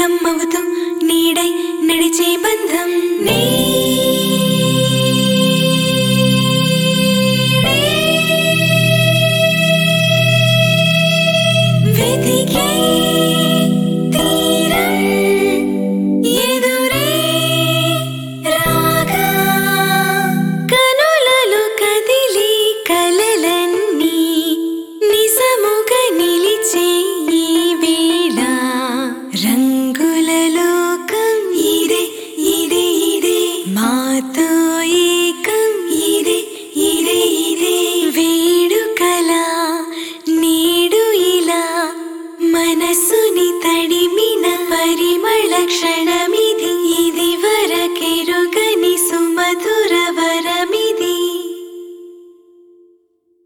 కమ్మవుతూ నీడై నడిచే బంధం వెతికే తీరం ఎదురే రాగా కనులలో కదిలి కలలన్నీ నిజముగా నిలిచే ఈ వేళ రంగుల లోకం ఇదే ఇదే ఇదే మాతో ఏకం ఇదే ఇదే ఇదే వేడుకల నేడు ఇలా మనసుని తడిమిన పరిమళ క్షణ